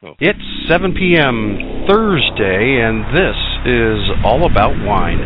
It's 7 p.m. Thursday, and this is All About Wine.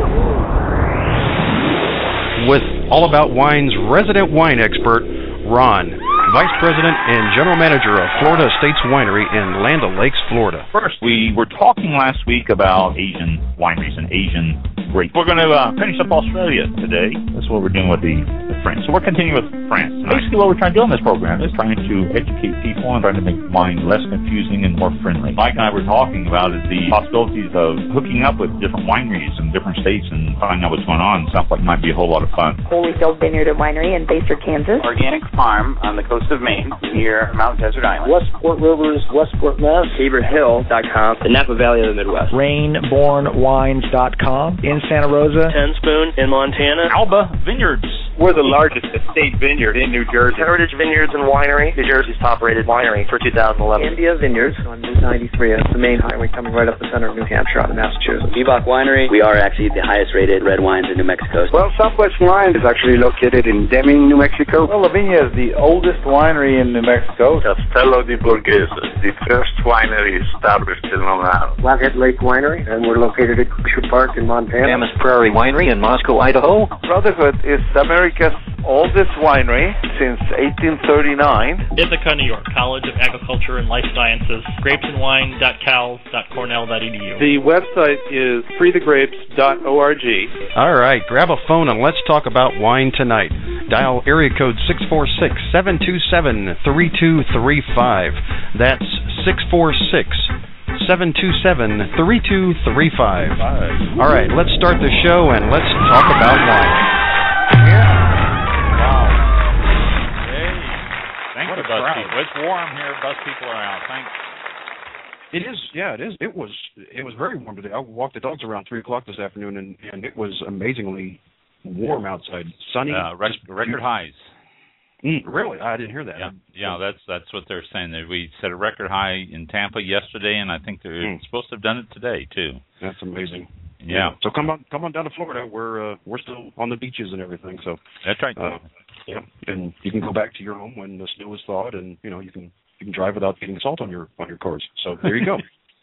With All About Wine's resident wine expert, Ron, Vice President and General Manager of Florida Estates Winery in Land O'Lakes, Florida. First, we were talking last week about Asian wineries and Asian grapes. We're going to finish up Australia today. That's what we're doing with the France. So we're continuing with France. Basically, what we're trying to do on this program is trying to educate people and trying to make wine less confusing and more friendly. Mike and I were talking about the possibilities of hooking up with different wineries in different states and finding out what's going on. Sounds like it might be a whole lot of fun. Holyfield Vineyard and Winery in Basehor, Kansas. Organic Farm on the coast of Maine near Mount Desert Island. Westport Rivers, Westport, Mass. CaberHill.com. The Napa Valley of the Midwest. Rainbornwines.com in Santa Rosa. Ten Spoon in Montana. Alba Vineyards. We're the largest estate vineyard in New Jersey. Heritage Vineyards and Winery, New Jersey's top-rated winery for 2011. India Vineyards on Route 93. It's the main highway coming right up the center of New Hampshire out of Massachusetts. Ebach Winery. We are actually the highest-rated red wines in New Mexico. Well, Southwest Wine is actually located in Deming, New Mexico. Well, La Viña is the oldest winery in New Mexico. Castello di Borghese, the first winery established in Long Island. Flathead Lake Winery, and we're located at Glacier Park in Montana. Mammoth Prairie Winery in Moscow, Idaho. Brotherhood is America's oldest winery since 1839. Ithaca, New York, College of Agriculture and Life Sciences, grapesandwine.cal.cornell.edu. The website is freethegrapes.org. All right, grab a phone and let's talk about wine tonight. Dial area code 646-727-3235. That's 646-727-3235. All right, let's start the show and let's talk about wine. Wow. Hey. Thank you, Bus People. It's warm here. Bus People are out. Thanks. It is, yeah, it is. It was very warm today. I walked the dogs around 3 o'clock this afternoon, and it was amazingly warm outside. Sunny. Record highs. Really? I didn't hear that. Yeah, that's what they're saying. We set a record high in Tampa yesterday, and I think they're supposed to have done it today too. That's amazing. Yeah. So come on down to Florida. We're still on the beaches and everything. So that's right. Yeah, and you can go back to your home when the snow is thawed, and you can drive without getting salt on your cars. So there you go.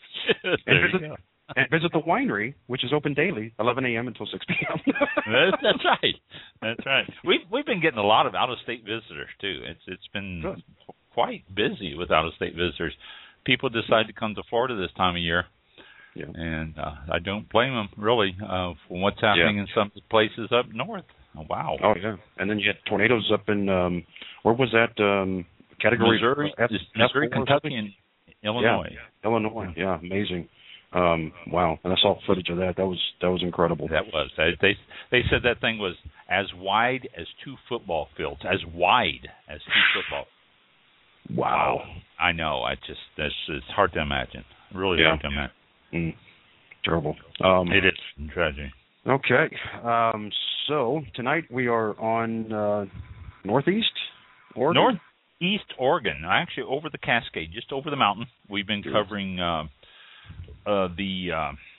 And visit the winery, which is open daily, 11 a.m. until 6 p.m. That's right. That's right. We've been getting a lot of out-of-state visitors too. It's been quite busy with out-of-state visitors. People decide to come to Florida this time of year, and I don't blame them really for what's happening in some places up north. Oh, wow. Oh yeah, and then you had tornadoes up in where was that category? Missouri, Kentucky, and Illinois. Yeah. Illinois, yeah, amazing. Wow, and I saw footage of that. That was incredible. That was. They said that thing was as wide as 2 football fields. As wide as 2 football. Wow. I know. It's hard to imagine. Really hard to imagine. Terrible. It is tragic. Okay. So tonight we are on Northeast Oregon. Northeast Oregon, actually over the Cascade, just over the mountain. We've been covering the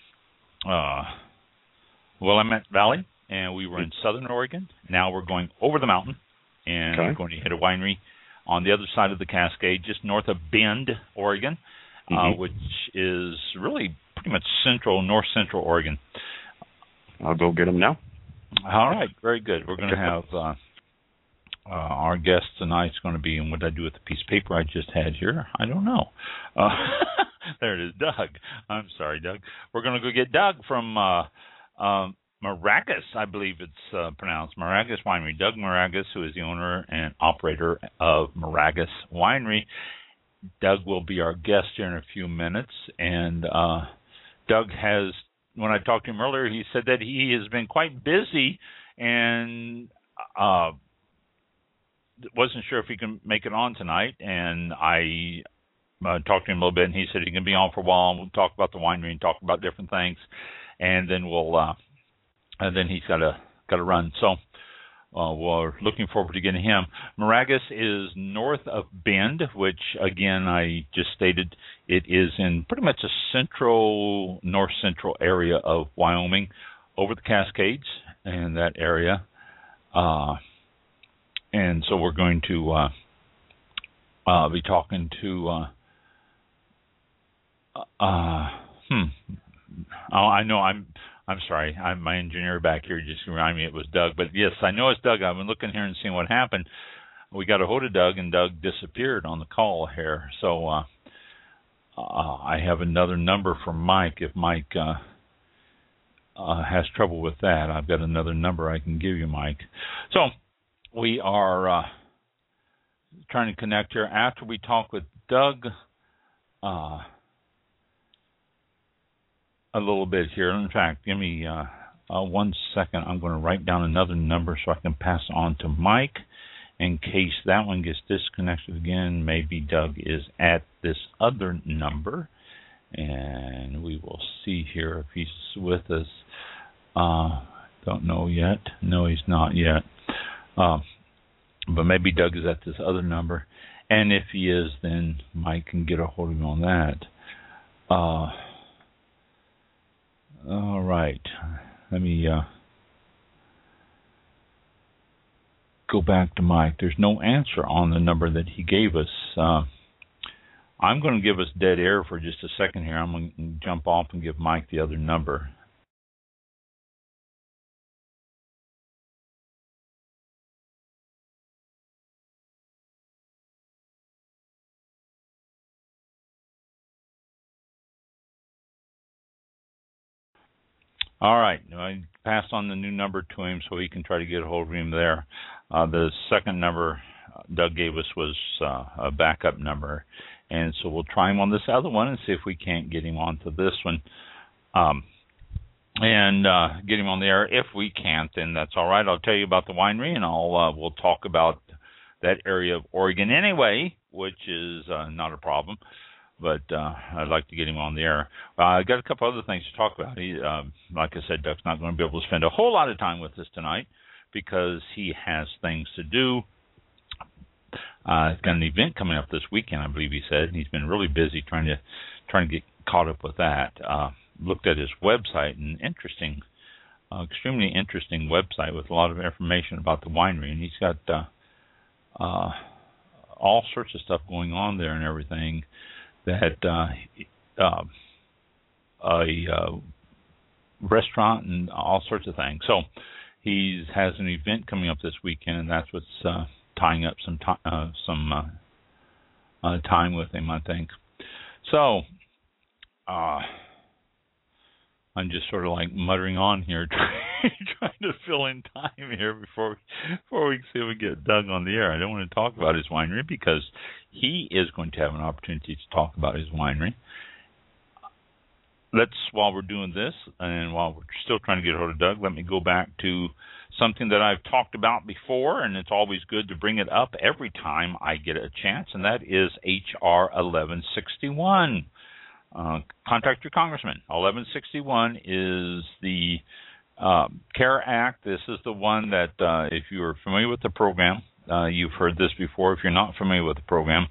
Willamette Valley, and we were in Southern Oregon. Now we're going over the mountain, and we're going to hit a winery on the other side of the Cascade, just north of Bend, Oregon, which is really pretty much north central Oregon. I'll go get them now. All right, very good. We're going to have our guest tonight is going to be, and what did I do with the piece of paper I just had here? I don't know. There it is, Doug. I'm sorry, Doug. We're going to go get Doug from Moragus, I believe it's pronounced, Moragus Winery. Doug Moragus, who is the owner and operator of Moragus Winery. Doug will be our guest here in a few minutes, and Doug has, when I talked to him earlier, he said that he has been quite busy and wasn't sure if he can make it on tonight, and I talked to him a little bit, and he said he can be on for a while, and we'll talk about the winery and talk about different things, and then and then he's got to run. So we're looking forward to getting him. Moragus is north of Bend, which again I just stated it is in pretty much a north central area of Wyoming, over the Cascades and that area. And so we're going to be talking to Oh, I know. I'm sorry. My engineer back here just reminded me it was Doug. But yes, I know it's Doug. I've been looking here and seeing what happened. We got a hold of Doug, and Doug disappeared on the call here. So I have another number for Mike. If Mike has trouble with that, I've got another number I can give you, Mike. So we are trying to connect here. After we talk with Doug a little bit here. In fact, give me 1 second. I'm going to write down another number so I can pass on to Mike in case that one gets disconnected again. Maybe Doug is at this other number, and we will see here if he's with us. Don't know yet. No, he's not yet. But maybe Doug is at this other number, and if he is, then Mike can get a hold of him on that. All right. Let me go back to Mike. There's no answer on the number that he gave us. I'm going to give us dead air for just a second here. I'm going to jump off and give Mike the other number. All right. I passed on the new number to him so he can try to get a hold of him there. The second number Doug gave us was a backup number. And so we'll try him on this other one and see if we can't get him onto this one. And get him on the air. If we can't, then that's all right. I'll tell you about the winery, and we'll talk about that area of Oregon anyway, which is not a problem. But I'd like to get him on the air. I got a couple other things to talk about. He, like I said, Doug's not going to be able to spend a whole lot of time with us tonight because he has things to do. He's got an event coming up this weekend, I believe he said, and he's been really busy trying to get caught up with that. Looked at his website, an interesting, extremely interesting website with a lot of information about the winery, and he's got all sorts of stuff going on there and everything. That a restaurant and all sorts of things. So he has an event coming up this weekend, and that's what's tying up some time with him, I think. So I'm just sort of like muttering on here, trying to fill in time here before we see if we get Doug on the air. I don't want to talk about his winery because he is going to have an opportunity to talk about his winery. While we're doing this, and while we're still trying to get a hold of Doug, let me go back to something that I've talked about before, and it's always good to bring it up every time I get a chance, and that is H.R. 1161. Contact your congressman. 1161 is the CARE Act. This is the one that, if you're familiar with the program, you've heard this before. If you're not familiar with the program,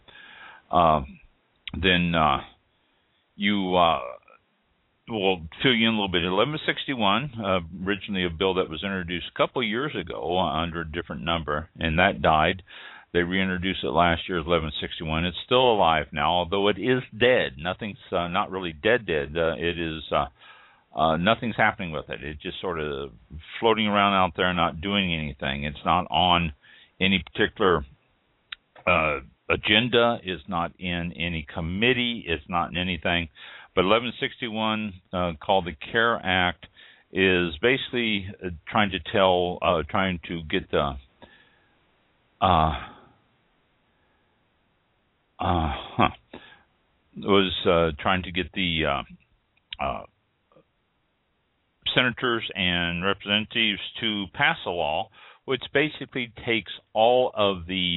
then you will fill you in a little bit. 1161, originally a bill that was introduced a couple of years ago under a different number, and that died. They reintroduced it last year as 1161. It's still alive now, although it is dead. Nothing's not really dead. It is nothing's happening with it. It's just sort of floating around out there, not doing anything. It's not on any particular agenda. It's not in any committee. It's not in anything. But 1161, called the CARE Act, is basically trying to get the trying to get the senators and representatives to pass a law which basically takes all of the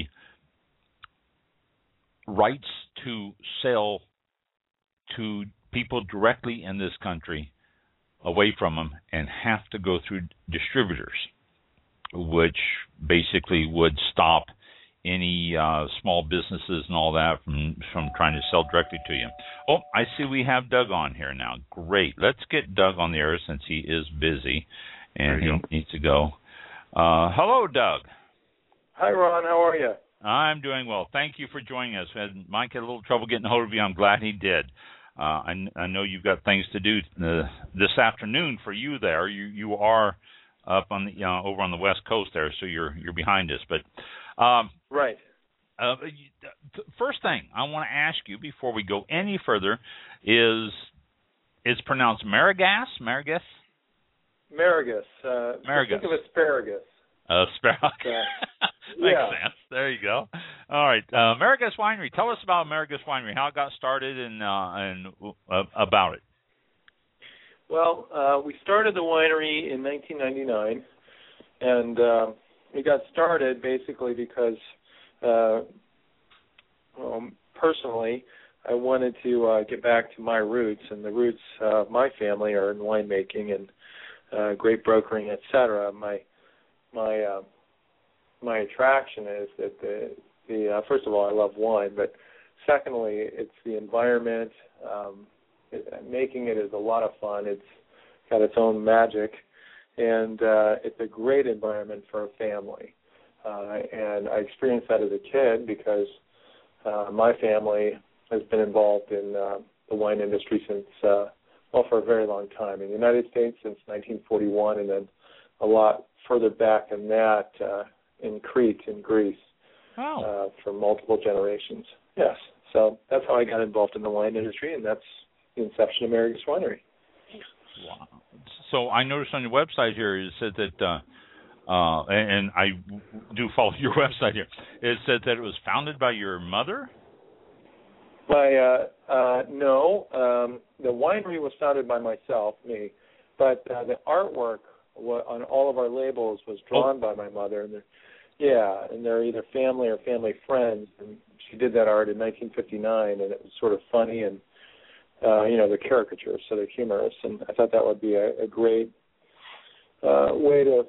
rights to sell to people directly in this country away from them and have to go through distributors, which basically would stop any small businesses and all that from trying to sell directly to you. Oh, I see we have Doug on here now. Great. Let's get Doug on the air since he is busy and he needs to go. Hello, Doug. Hi, Ron. How are you? I'm doing well. Thank you for joining us. Mike had a little trouble getting a hold of you. I'm glad he did. I know you've got things to do this afternoon for you there. You are up on the over on the West Coast there, so you're behind us. But right. First thing I want to ask you before we go any further is it's pronounced Marigas? Marigas. Marigas. Think of asparagus. Asparagus. Makes sense. There you go. All right. Marigas Winery. Tell us about Marigas Winery, how it got started and about it. Well, we started the winery in 1999, and we got started basically because, personally, I wanted to get back to my roots, and the roots of my family are in winemaking and grape brokering, etc. My attraction is that the first of all, I love wine, but secondly, it's the environment. Making it is a lot of fun. It's got its own magic, and it's a great environment for a family. And I experienced that as a kid because my family has been involved in the wine industry since, for a very long time. In the United States since 1941, and then a lot further back than that in Crete, in Greece, for multiple generations. Yes, so that's how I got involved in the wine industry, and that's the inception of Marigas Winery. Wow. So I noticed on your website here it said that, and I do follow your website here, it said that it was founded by your mother? No. The winery was founded by myself, me, but the artwork on all of our labels was drawn by my mother. And they're either family or family friends. And she did that art in 1959, and it was sort of funny and, they're caricatures, so they're humorous. And I thought that would be a great way to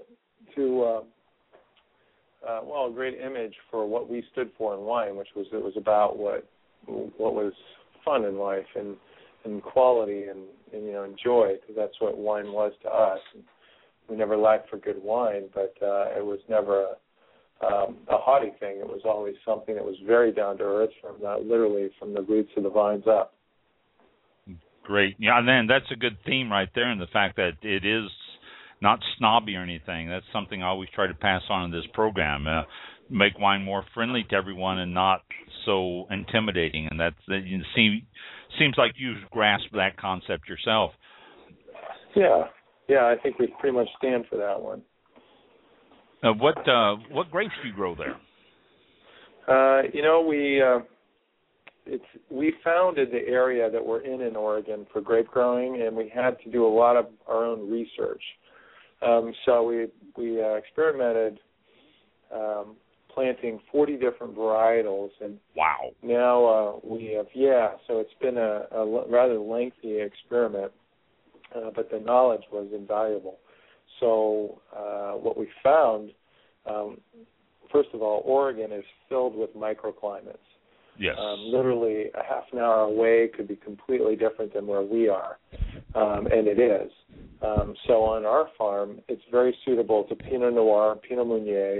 a great image for what we stood for in wine, which was it was about what was fun in life and quality and joy, because that's what wine was to us. And we never lacked for good wine, but it was never a haughty thing. It was always something that was very down to earth, literally from the roots of the vines up. Great. Yeah, and then that's a good theme right there, and the fact that it is not snobby or anything. That's something I always try to pass on in this program. Make wine more friendly to everyone and not so intimidating. And seems like you grasped that concept yourself. Yeah, I think we pretty much stand for that one. What grapes do you grow there? We founded the area that we're in Oregon for grape growing, and we had to do a lot of our own research. So we experimented planting 40 different varietals, and wow! Now we have So it's been a rather lengthy experiment, but the knowledge was invaluable. So what we found, first of all, Oregon is filled with microclimates. Yes. Literally a half an hour away could be completely different than where we are, and it is. So on our farm, it's very suitable to Pinot Noir, Pinot Meunier,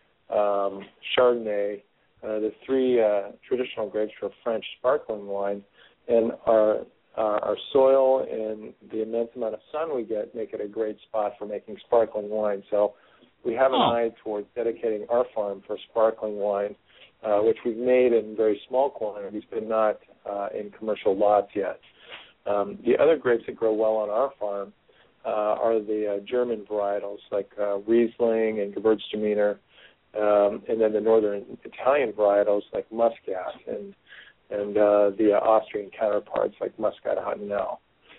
Chardonnay, the three traditional grapes for French sparkling wine, and our soil and the immense amount of sun we get make it a great spot for making sparkling wine. So we have an eye towards dedicating our farm for sparkling wine, which we've made in very small quantities, but not in commercial lots yet. The other grapes that grow well on our farm are the German varietals like Riesling and Gewürztraminer, and then the northern Italian varietals like Muscat and the Austrian counterparts like Muscat Hottenel.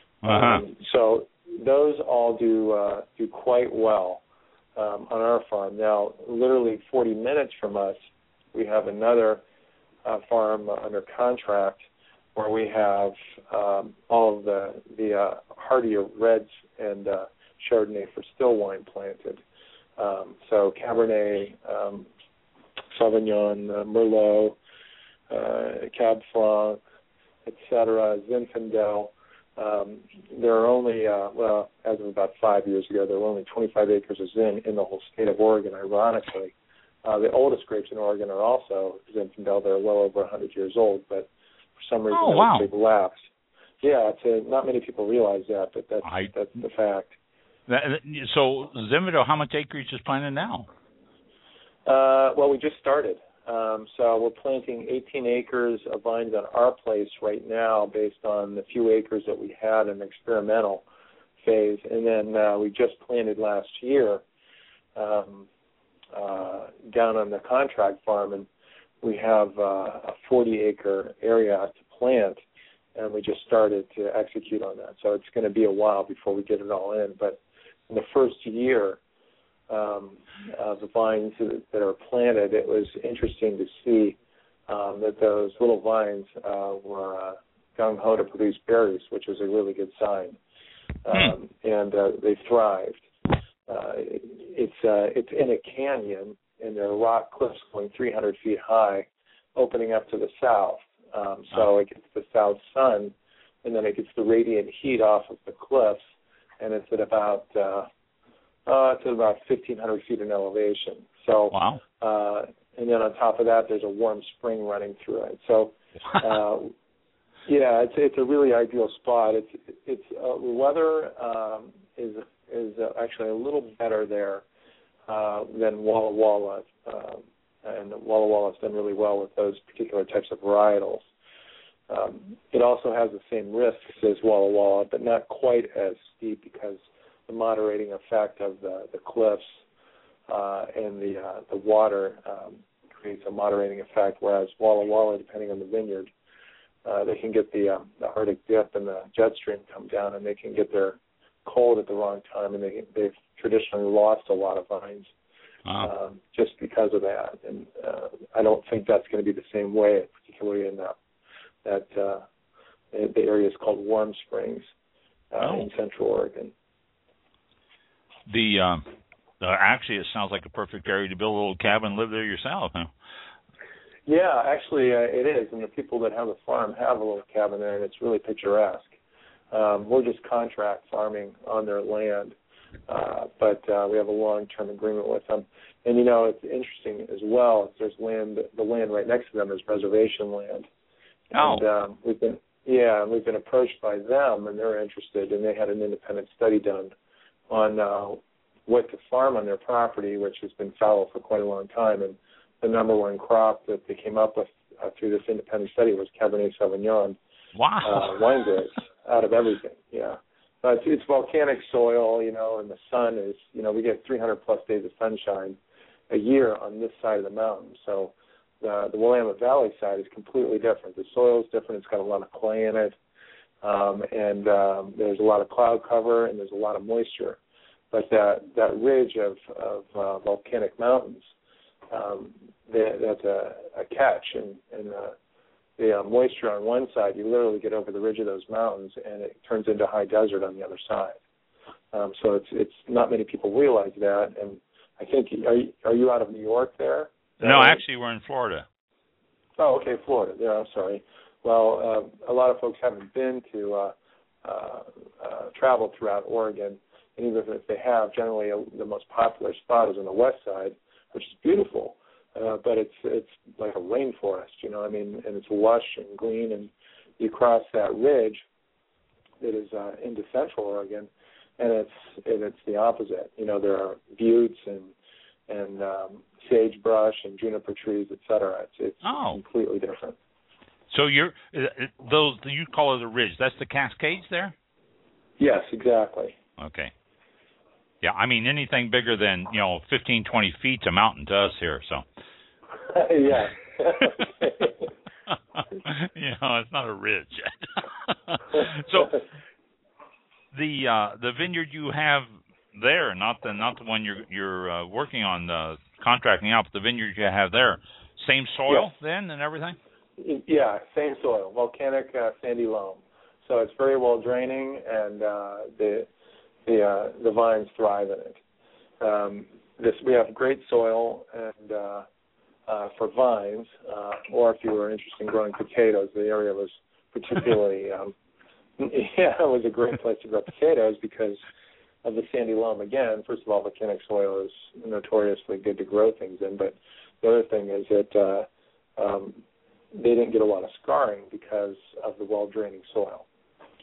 So those all do quite well on our farm. Now, literally 40 minutes from us, we have another farm under contract where we have all of the hardier reds and Chardonnay for still wine planted. So Cabernet, Sauvignon, Merlot, Cab Franc, etc., Zinfandel. There are only, as of about 5 years ago, there were only 25 acres of Zin in the whole state of Oregon, ironically. The oldest grapes in Oregon are also Zinfandel. They're well over 100 years old, but for some reason they've lapsed. Yeah, not many people realize that, but that's the fact. So Zimato, how much acreage is planted now? Well, we just started. So we're planting 18 acres of vines on our place right now based on the few acres that we had in the experimental phase. And then we just planted last year down on the contract farm, and we have a 40-acre area to plant, and we just started to execute on that. So it's going to be a while before we get it all in. But in the first year, the vines that are planted, it was interesting to see that those little vines were gung-ho to produce berries, which was a really good sign. And they thrived. It's in a canyon, and there are rock cliffs going 300 feet high, opening up to the south. So it gets the south sun, and then it gets the radiant heat off of the cliffs, and it's at about 1,500 feet in elevation. So, wow. And then on top of that, there's a warm spring running through it. So, yeah, it's a really ideal spot. The weather is actually a little better there than Walla Walla, and Walla Walla's done really well with those particular types of varietals. It also has the same risks as Walla Walla, but not quite as steep because the moderating effect of the cliffs and the water creates a moderating effect, whereas Walla Walla, depending on the vineyard, they can get the Arctic dip and the jet stream come down, and they can get their cold at the wrong time, and they've traditionally lost a lot of vines just because of that. And I don't think that's going to be the same way, particularly in the areas called Warm Springs in Central Oregon. Actually, it sounds like a perfect area to build a little cabin and live there yourself, huh? Yeah, actually, it is. And the people that have a farm have a little cabin there, and it's really picturesque. We're just contract farming on their land, but we have a long-term agreement with them. And, it's interesting as well. There's the land right next to them is reservation land. And we've been approached by them, and they're interested, and they had an independent study done on what to farm on their property, which has been fallow for quite a long time. And the number one crop that they came up with through this independent study was Cabernet Sauvignon. Wow. Wine grapes out of everything, yeah. But it's volcanic soil, and the sun is, we get 300-plus days of sunshine a year on this side of the mountain. So the Willamette Valley side is completely different. The soil is different. It's got a lot of clay in it, and there's a lot of cloud cover, and there's a lot of moisture. But that ridge of volcanic mountains, that's a catch, and the moisture on one side, you literally get over the ridge of those mountains, and it turns into high desert on the other side. So it's not many people realize that. And I think, are you out of New York there? No, actually, we're in Florida. Oh, okay, Florida. Yeah, I'm sorry. Well, a lot of folks haven't been to travel throughout Oregon, and even if they have, generally the most popular spot is on the west side, which is beautiful. But it's like a rainforest, and it's lush and green, and you cross that ridge that is into Central Oregon, and it's the opposite. There are buttes and sagebrush and juniper trees, et cetera. It's completely different. So you call it a ridge? That's the Cascades there? Yes, exactly. Okay. Yeah, I mean, anything bigger than, 15, 20 feet's a mountain to us here, so. Yeah. It's not a ridge. So the vineyard you have there, not the one you're working on contracting out, but the vineyard you have there, same soil then and everything? Yeah, same soil, volcanic sandy loam. So it's very well draining, and the vines thrive in it. We have great soil, and for vines, or if you were interested in growing potatoes, the area was particularly, it was a great place to grow potatoes because of the sandy loam. Again, first of all, volcanic soil is notoriously good to grow things in, but the other thing is that they didn't get a lot of scarring because of the well-draining soil.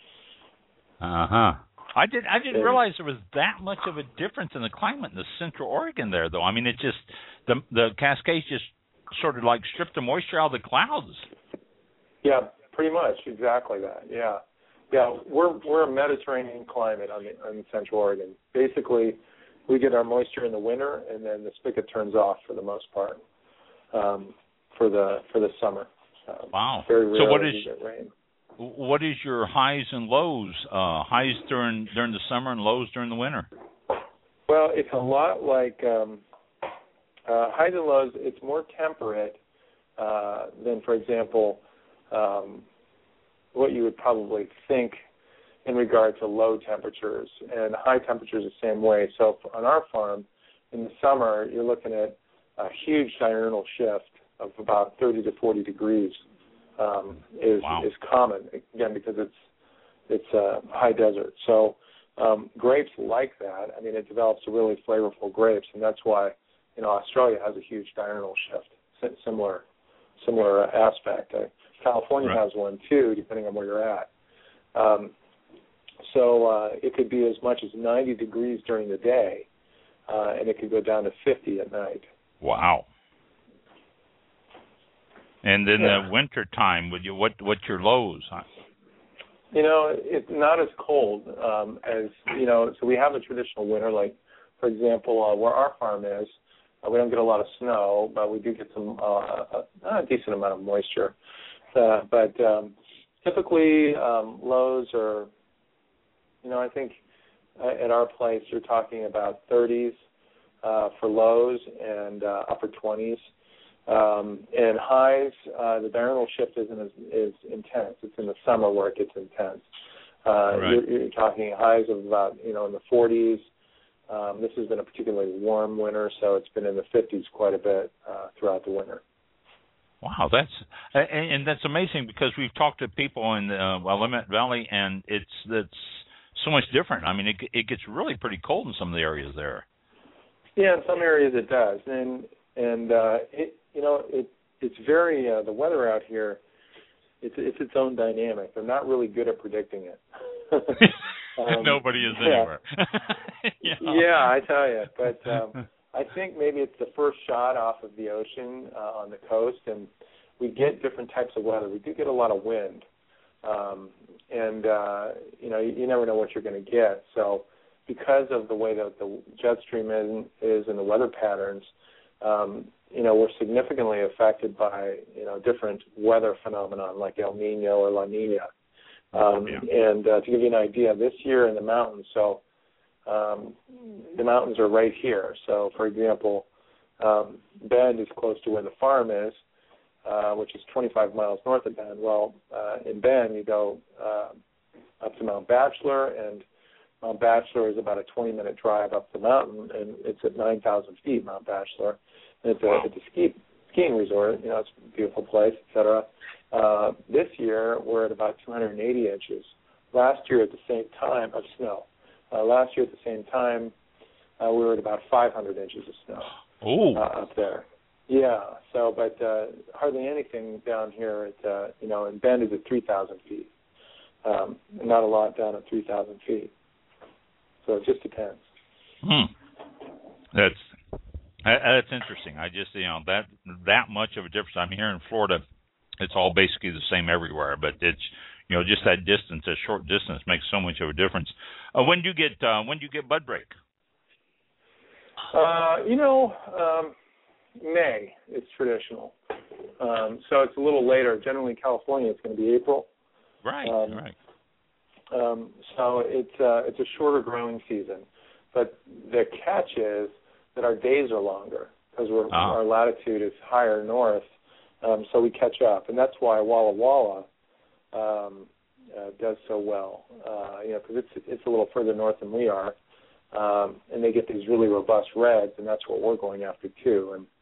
I didn't realize there was that much of a difference in the climate in the Central Oregon there, though. I mean, it just the Cascades just sort of like stripped the moisture out of the clouds. Yeah, pretty much, exactly that. Yeah. We're a Mediterranean climate on Central Oregon. Basically, we get our moisture in the winter, and then the spigot turns off for the most part for the summer. Wow. Very rarely we get rain. What is your highs and lows? Highs during the summer and lows during the winter? Well, it's a lot like highs and lows. It's more temperate than, for example, what you would probably think in regard to low temperatures. And high temperatures the same way. So on our farm, in the summer, you're looking at a huge diurnal shift of about 30 to 40 degrees is common, again, because it's high desert. So grapes like that. I mean, it develops a really flavorful grapes, and that's why, Australia has a huge diurnal shift, similar aspect. California has one too, depending on where you're at. So it could be as much as 90 degrees during the day, and it could go down to 50 at night. Wow. And then the winter time, what's your lows? Huh? It's not as cold as, so we have a traditional winter, like, for example, where our farm is, we don't get a lot of snow, but we do get some a decent amount of moisture. But typically lows are, I think at our place you're talking about 30s for lows and upper 20s. And highs, the diurnal shift isn't as intense. It's in the summer where it gets intense. Right. You're talking highs of about, in the 40s. This has been a particularly warm winter, so it's been in the 50s quite a bit throughout the winter. Wow, that's amazing, because we've talked to people in the Willamette Valley, and it's so much different. I mean, it gets really pretty cold in some of the areas there. Yeah, in some areas it does, and it's very the weather out here. It's its own dynamic. They're not really good at predicting it. Nobody is anywhere. Yeah, I tell you. But I think maybe it's the first shot off of the ocean on the coast, and we get different types of weather. We do get a lot of wind, and you never know what you're going to get. So because of the way that the jet stream is and the weather patterns, we're significantly affected by different weather phenomenon like El Nino or La Nina. And to give you an idea, this year in the mountains, so the mountains are right here. So, for example, Bend is close to where the farm is, which is 25 miles north of Bend. Well, in Bend, you go up to Mount Bachelor, and Mount Bachelor is about a 20-minute drive up the mountain, and it's at 9,000 feet, Mount Bachelor. And it's a skiing resort. It's a beautiful place, et cetera. This year, we're at about 280 inches. Last year at the same time of snow. Last year at the same time, we were at about 500 inches of snow up there. Yeah. So, but hardly anything down here at in Bend is at 3,000 feet. Not a lot down at 3,000 feet. So it just depends. That's interesting. I just that much of a difference. I'm here in Florida. It's all basically the same everywhere, but it's just that distance, that short distance, makes so much of a difference. When do you get bud break? May. It's traditional, so it's a little later. Generally, in California, it's going to be April. Right. Right. So it's a shorter growing season, but the catch is that our days are longer because our latitude is higher north, so we catch up, and that's why Walla Walla does so well, because it's a little further north than we are, and they get these really robust reds, and that's what we're going after too, and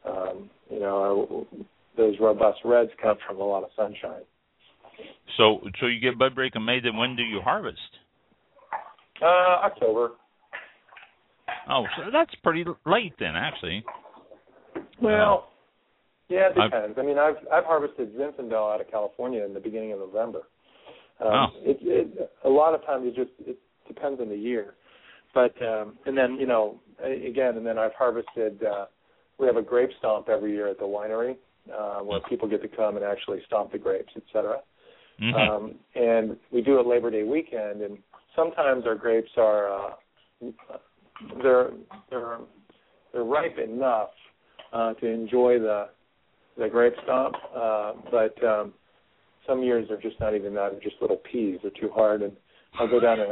those robust reds come from a lot of sunshine. So you get bud break in May. Then when do you harvest? October. Oh, so that's pretty late then, actually. Well, yeah, it depends. I mean, I've harvested Zinfandel out of California in the beginning of November. A lot of times it depends on the year. But and then I've harvested. We have a grape stomp every year at the winery where people get to come and actually stomp the grapes, etc. And we do it Labor Day weekend, and sometimes our grapes are they're ripe enough to enjoy the grape stomp, but some years they're just not even that. They're just little peas. They're too hard, and I'll go down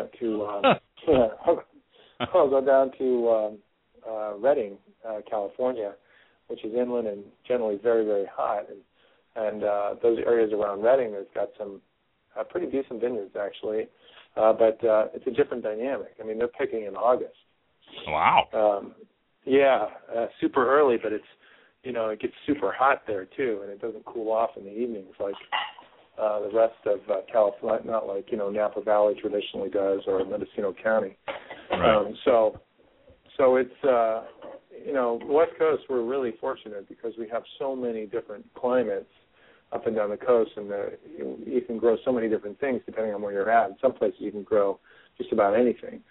I'll go down to Redding, California, which is inland and generally very, very hot. And those areas around Redding, there's got some pretty decent vineyards, actually. But it's a different dynamic. I mean, they're picking in August. Wow. Super early, but it's, it gets super hot there, too, and it doesn't cool off in the evenings like the rest of California, not like, Napa Valley traditionally does or Mendocino County. Right. So it's, West Coast, we're really fortunate because we have so many different climates up and down the coast, and you can grow so many different things depending on where you're at. In some places you can grow just about anything.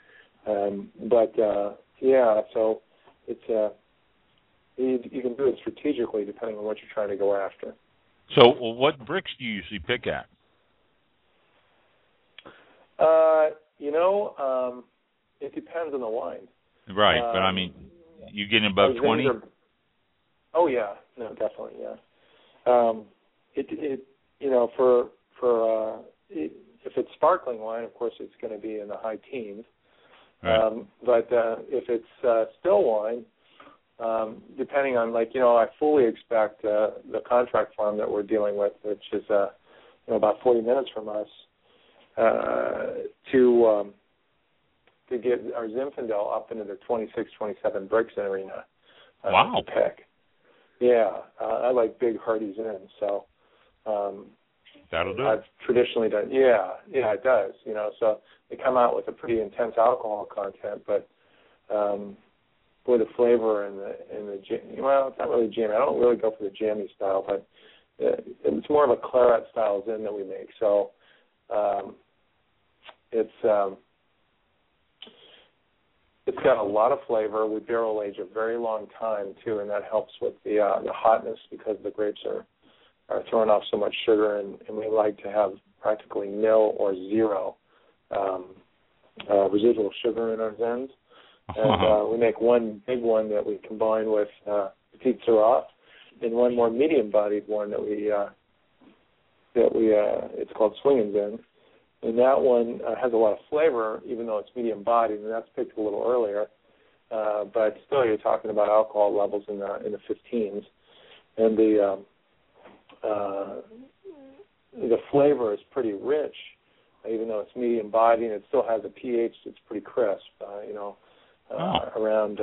So it's you can do it strategically depending on what you're trying to go after. So what bricks do you usually pick at? It depends on the wine. Right, but I mean, you getting above 20? Oh yeah, no, definitely, yeah. If it's sparkling wine, of course, it's going to be in the high teens. Right. But if it's still wine, depending on, I fully expect the contract farm that we're dealing with, which is about 40 minutes from us, to get our Zinfandel up into the 26, 27 bricks arena. Wow. To pick. Yeah, I like big hearty Zins, so that'll do. I've traditionally done. Yeah, it does. So they come out with a pretty intense alcohol content, but boy, the flavor and the it's not really jammy. I don't really go for the jammy style, but it's more of a claret style Zin that we make. So it's got a lot of flavor. We barrel age a very long time too, and that helps with the hotness because the grapes are throwing off so much sugar, and we like to have practically nil or zero residual sugar in our Zins. And we make one big one that we combine with Petite Syrah, and one more medium-bodied one that we it's called Swingin' Zin. And that one has a lot of flavor, even though it's medium-bodied, and that's picked a little earlier. But still, you're talking about alcohol levels in the 15s, and the flavor is pretty rich, even though it's medium-bodied, and it still has a pH that's pretty crisp. Around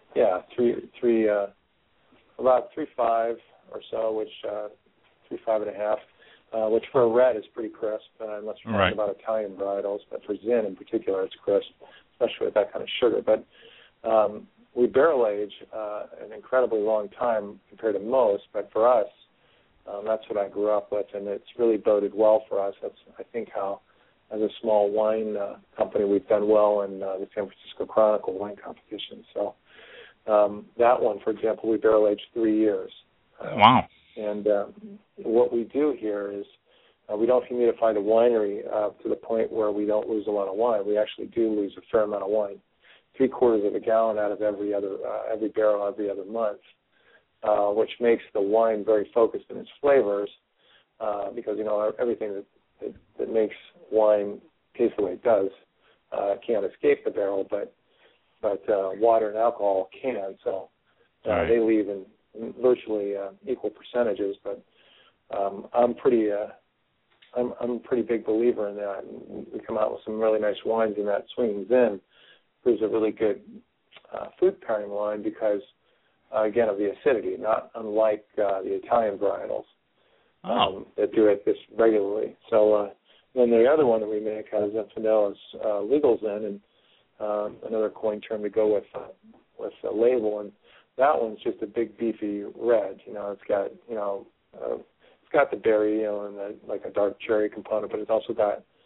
about 3.5 or so, which 3.5 which for a red is pretty crisp, unless you're talking about Italian varietals. But for Zin in particular, it's crisp, especially with that kind of sugar. But we barrel age an incredibly long time compared to most. But for us, that's what I grew up with, and it's really boded well for us. That's, I think, how, as a small wine company, we've done well in the San Francisco Chronicle wine competition. So that one, for example, we barrel aged 3 years. Wow. And what we do here is we don't humidify the winery to the point where we don't lose a lot of wine. We actually do lose a fair amount of wine, 3/4 of a gallon out of every barrel every other month, which makes the wine very focused in its flavors because, everything that makes wine taste the way it does can't escape the barrel, but water and alcohol can. So they leave in virtually equal percentages, but I'm a pretty big believer in that. We come out with some really nice wines in that Swingin' Zin. There's a really good food pairing wine because, again, of the acidity, not unlike the Italian varietals that do it this regularly. So then the other one that we make out of Zinfandel is Legal Zin, and another coin term to go with the label, and that one's just a big beefy red. It's got it's got the berry, and like a dark cherry component, but it's also got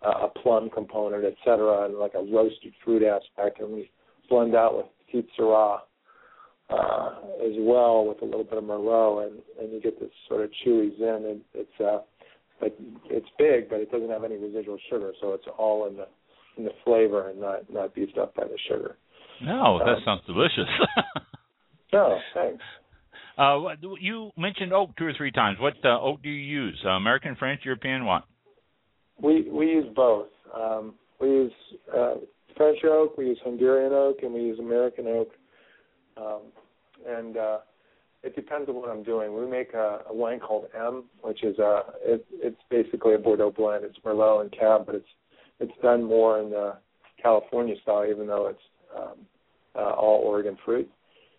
a plum component, etc., and like a roasted fruit aspect, and we blend out with Petite Syrah as well with a little bit of Merlot, and you get this sort of chewy zin. It's big, but it doesn't have any residual sugar, so it's all in the flavor and not beefed up by the sugar. No, that sounds delicious. No, thanks. You mentioned oak 2 or 3 times. What oak do you use? American, French, European, what? We use both. We use French oak, we use Hungarian oak, and we use American oak. It depends on what I'm doing. We make a wine called M, which is it's basically a Bordeaux blend. It's Merlot and Cab, but it's done more in the California style, even though it's all Oregon fruit.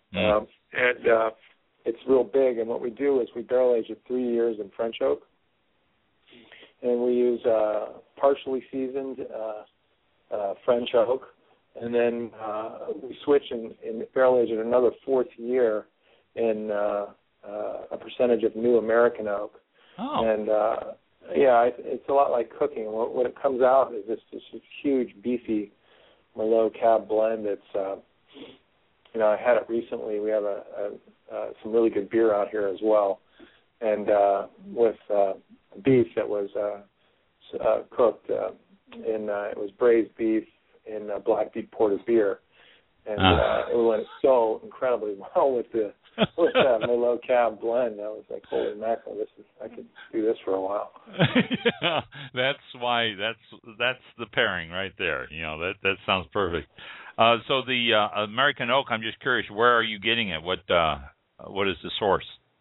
It's real big. And what we do is we barrel age it 3 years in French oak, and we use partially seasoned French oak, and then we switch and barrel age it another 4th year in a percentage of new American oak. Oh. And it's a lot like cooking. What it comes out is this huge beefy Merlot Cab blend. It's I had it recently. We have some really good beer out here as well, and with beef that was cooked it was braised beef in black beef porter beer, and it went so incredibly well with the Merlot Cab blend. I was like, holy mackerel, I could do this for a while. Yeah, that's why that's the pairing right there. That sounds perfect. So the American oak, I'm just curious, where are you getting it? What is the source?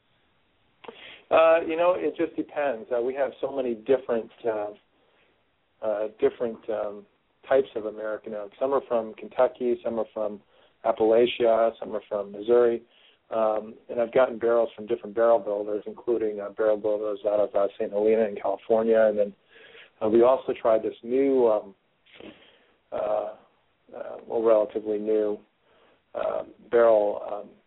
It just depends. We have so many different types of American oak. Some are from Kentucky, some are from Appalachia, some are from Missouri. And I've gotten barrels from different barrel builders, including barrel builders out of St. Helena in California. And then we also tried this new, relatively new barrel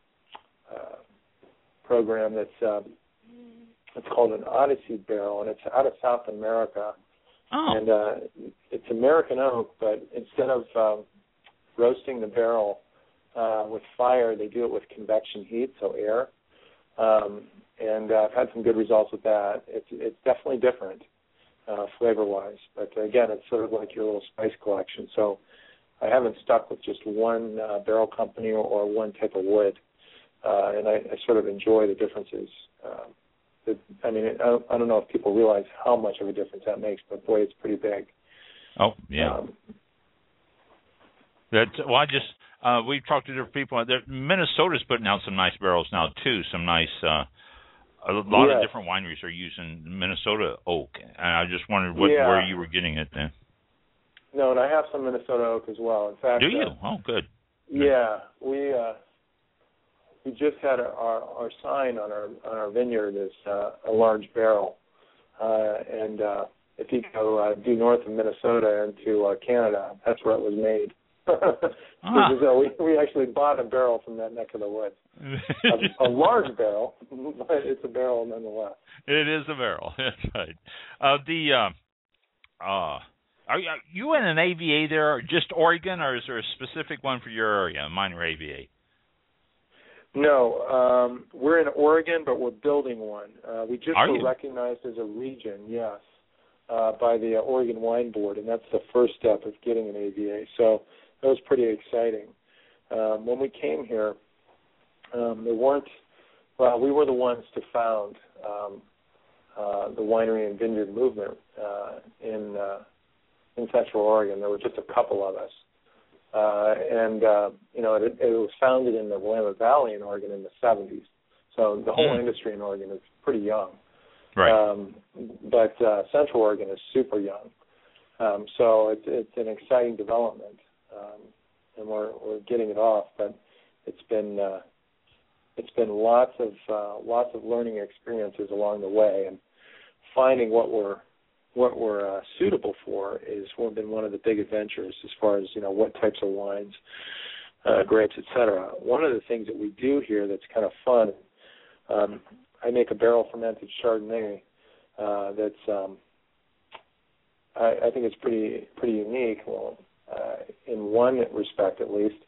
program that's it's called an Odyssey barrel, and it's out of South America. Oh. And it's American oak, but instead of roasting the barrel with fire, they do it with convection heat, so air. And I've had some good results with that. It's definitely different flavor-wise, but again, it's sort of like your little spice collection. So I haven't stuck with just one barrel company or one type of wood, and I sort of enjoy the differences. I don't know if people realize how much of a difference that makes, but boy, it's pretty big. Oh, yeah. We've talked to different people. Minnesota's putting out some nice barrels now too. Some nice, a lot of different wineries are using Minnesota oak, and I just wondered where you were getting it then. No, and I have some Minnesota oak as well. In fact, do you? Oh, good. Yeah, we just had our sign on our vineyard is a large barrel, and if you go due north of Minnesota into Canada, that's where it was made. We actually bought a barrel from that neck of the woods. A large barrel, but it's a barrel nonetheless. It is a barrel. That's right. Are you in an AVA there, just Oregon, or is there a specific one for your area, a minor AVA? No, we're in Oregon, but we're building one. We just were recognized as a region, yes, by the Oregon Wine Board, and that's the first step of getting an AVA. So that was pretty exciting. When we came here, we were the ones to found the winery and vineyard movement in Central Oregon. There were just a couple of us. It was founded in the Willamette Valley in Oregon in the 70s. So the whole industry in Oregon is pretty young. Right. But Central Oregon is super young. So it's an exciting development, and we're getting it off. But it's been lots of learning experiences along the way, and finding what we're suitable for is been one of the big adventures as far as what types of wines, grapes, etc. One of the things that we do here that's kind of fun, I make a barrel fermented Chardonnay that's I think it's pretty unique. Well, in one respect at least,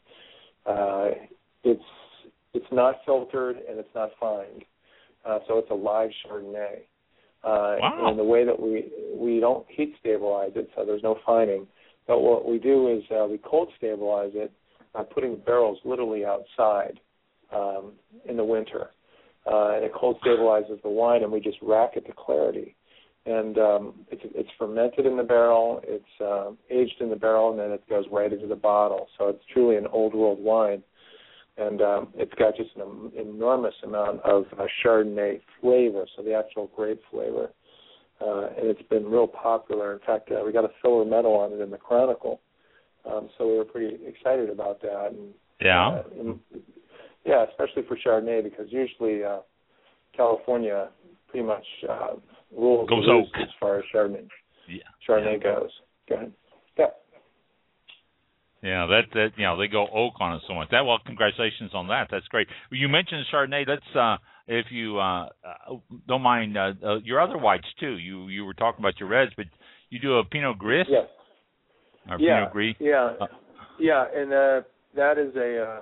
it's not filtered and it's not fined, so it's a live Chardonnay. Wow. And the way that we don't heat stabilize it, so there's no fining. But what we do is we cold stabilize it by putting the barrels literally outside in the winter. And it cold stabilizes the wine, and we just rack it to clarity. And it's fermented in the barrel, it's aged in the barrel, and then it goes right into the bottle. So it's truly an old world wine. And it's got just an enormous amount of Chardonnay flavor, so the actual grape flavor. And it's been real popular. In fact, we got a silver medal on it in the Chronicle. So we were pretty excited about that. And, yeah. Yeah, especially for Chardonnay, because usually California pretty much rules goes oak as far as Chardonnay. Yeah. Chardonnay goes. Go ahead. Yeah. Yeah, that they go oak on it so much. Well, congratulations on that. That's great. You mentioned Chardonnay. Let's if you don't mind your other whites too. You were talking about your reds, but you do a Pinot Gris. Yes. Or Pinot Gris. Yeah. Yeah, and that is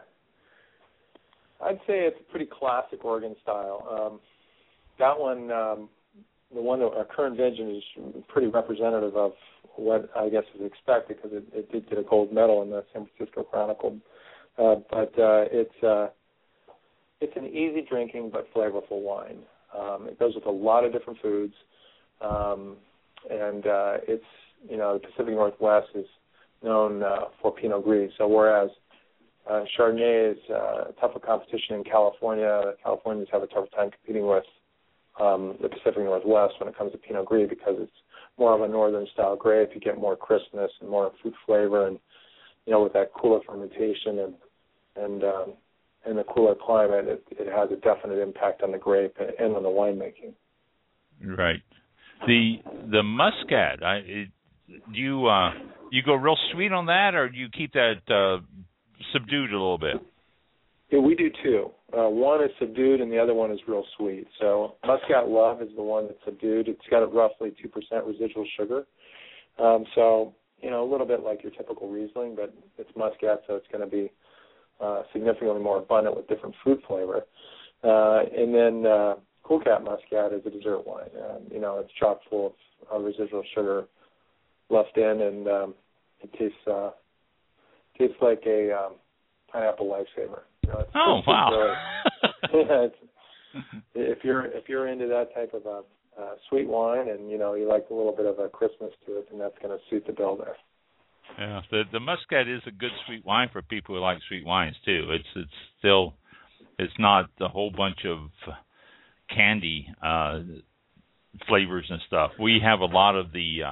I'd say it's a pretty classic Oregon style. That one, the one that our current vintage is pretty representative of what I guess is expected, because it did get a gold medal in the San Francisco Chronicle. But it's an easy drinking but flavorful wine. It goes with a lot of different foods, and it's the Pacific Northwest is known for Pinot Gris. So whereas Chardonnay is tougher competition in California, the Californians have a tougher time competing with the Pacific Northwest when it comes to Pinot Gris, because it's more of a northern style grape. You get more crispness and more fruit flavor, and with that cooler fermentation and the cooler climate, it has a definite impact on the grape and on the winemaking. Right. The Muscat, do you go real sweet on that, or do you keep that subdued a little bit? Yeah, we do too. One is subdued and the other one is real sweet. So Muscat Love is the one that's subdued. It's got a roughly 2% residual sugar. So, a little bit like your typical Riesling, but it's Muscat, so it's going to be significantly more abundant with different fruit flavor. And then Cool Cat Muscat is a dessert wine. It's chock full of residual sugar left in, and it tastes like a pineapple lifesaver. Oh, wow. If you're into that type of a sweet wine, and you like a little bit of a crispness to it, then that's going to suit the bill there. Yeah, the Muscat is a good sweet wine for people who like sweet wines too. It's not a whole bunch of candy flavors and stuff. We have a lot of the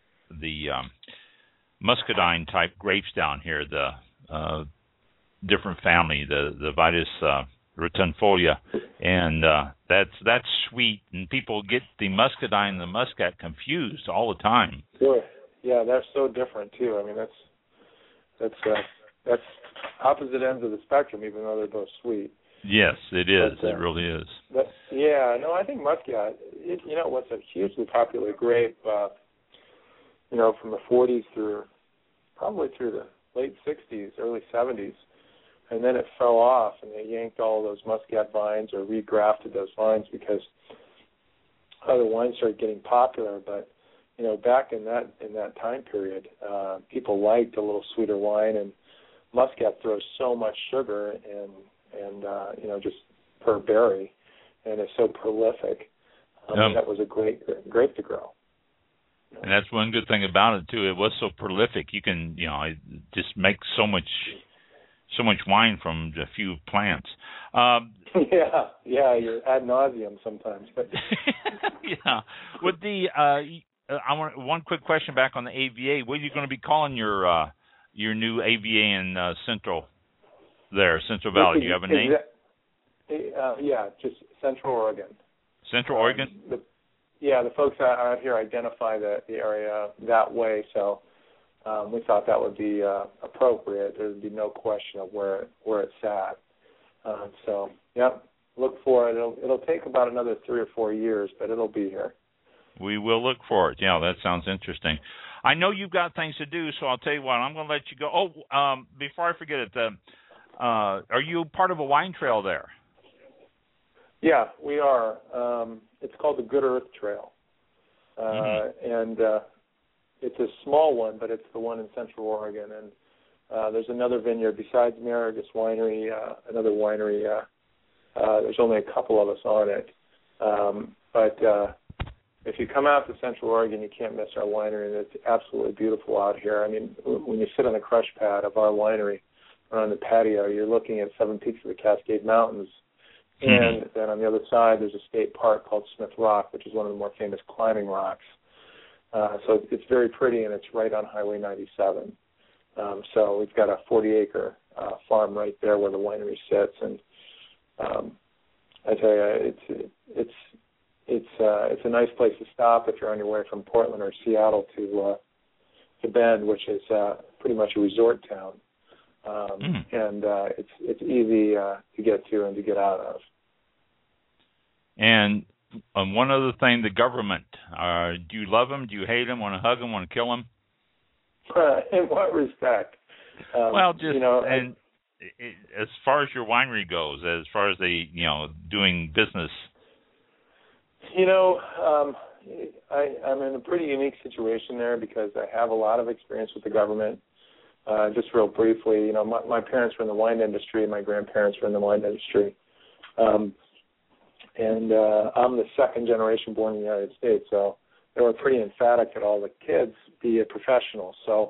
muscadine type grapes down here. The different family, the Vitis rotundifolia, and that's sweet, and people get the muscadine and the Muscat confused all the time. Sure. Yeah, they're so different too. I mean, that's opposite ends of the spectrum, even though they're both sweet. Yes, it is. It really is. I think Muscat. What's a hugely popular grape. From the 40s through the late 60s, early 70s. And then it fell off, and they yanked all those Muscat vines or regrafted those vines because other wines started getting popular. But back in that time period, people liked a little sweeter wine, and Muscat throws so much sugar and just per berry, and it's so prolific. That was a great grape to grow. And that's one good thing about it too. It was so prolific. You can just make so much wine from a few plants. You're ad nauseum sometimes. But yeah. With the I want one quick question back on the AVA. What are you going to be calling your new AVA in Central Valley? Do you have a name? Just Central Oregon. Central Oregon? The folks out here identify the area that way, so we thought that would be appropriate. There would be no question of where it's at. Look for it. It'll take about another 3 or 4 years, but it'll be here. We will look for it. Yeah, that sounds interesting. I know you've got things to do, so I'll tell you what. I'm going to let you go. Oh, before I forget it, are you part of a wine trail there? Yeah, we are. It's called the Good Earth Trail, and it's a small one, but it's the one in Central Oregon. And there's another vineyard besides Marigus Winery, another winery. There's only a couple of us on it, but if you come out to Central Oregon, you can't miss our winery, and it's absolutely beautiful out here. I mean, when you sit on the crush pad of our winery or on the patio, you're looking at 7 peaks of the Cascade Mountains. And then on the other side, there's a state park called Smith Rock, which is one of the more famous climbing rocks. So it's very pretty, and it's right on Highway 97. So we've got a 40-acre farm right there where the winery sits, and I tell you, it's a nice place to stop if you're on your way from Portland or Seattle to Bend, which is pretty much a resort town. And it's easy to get to and to get out of. And one other thing, the government. Do you love them? Do you hate them? Want to hug them? Want to kill them? In what respect? Well, just and as far as your winery goes, as far as doing business. I'm in a pretty unique situation there because I have a lot of experience with the government. Just real briefly, my parents were in the wine industry, my grandparents were in the wine industry. And I'm the second generation born in the United States, so they were pretty emphatic that all the kids be a professional. So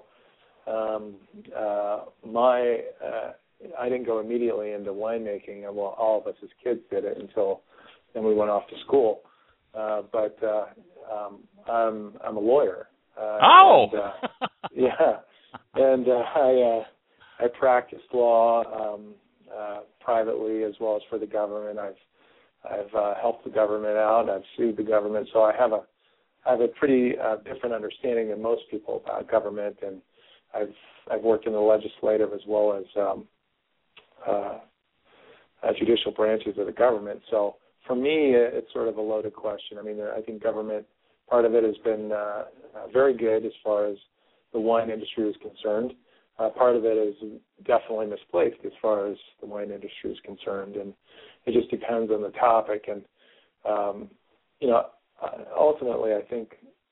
I didn't go immediately into winemaking. Well, all of us as kids did it until then we went off to school. But I'm a lawyer. Yeah. And I practiced law privately as well as for the government. I've helped the government out. I've sued the government, so I have a pretty different understanding than most people about government. And I've worked in the legislative as well as judicial branches of the government. So for me, it's sort of a loaded question. I mean, I think government, part of it has been very good as far as the wine industry is concerned. Part of it is definitely misplaced as far as the wine industry is concerned, and it just depends on the topic. And ultimately, I think